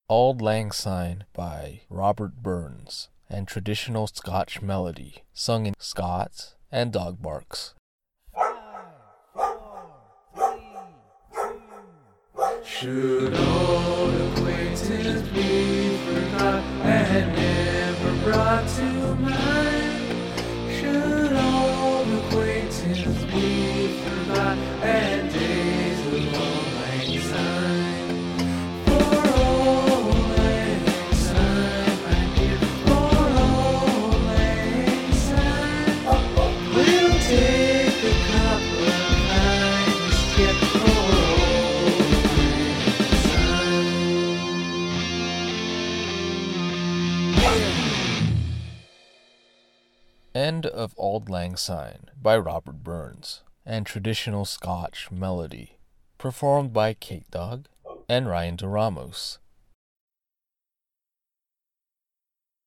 Auld Lang Syne by Robert Burns, and traditional Scotch melody, sung in Scots and dog barks. 5, 4, 3, 2, Should old acquaintance be forgot and never brought to mind? Should old acquaintance be forgot and days of Auld Lang Syne? For Auld Lang Syne, my dear, for Auld Lang Syne, we'll take a cup of kindness yet for Auld Lang Syne. End of Auld Lang Syne by Robert Burns, and traditional Scotch melody, performed by Kate Dog and Ryan DeRamos.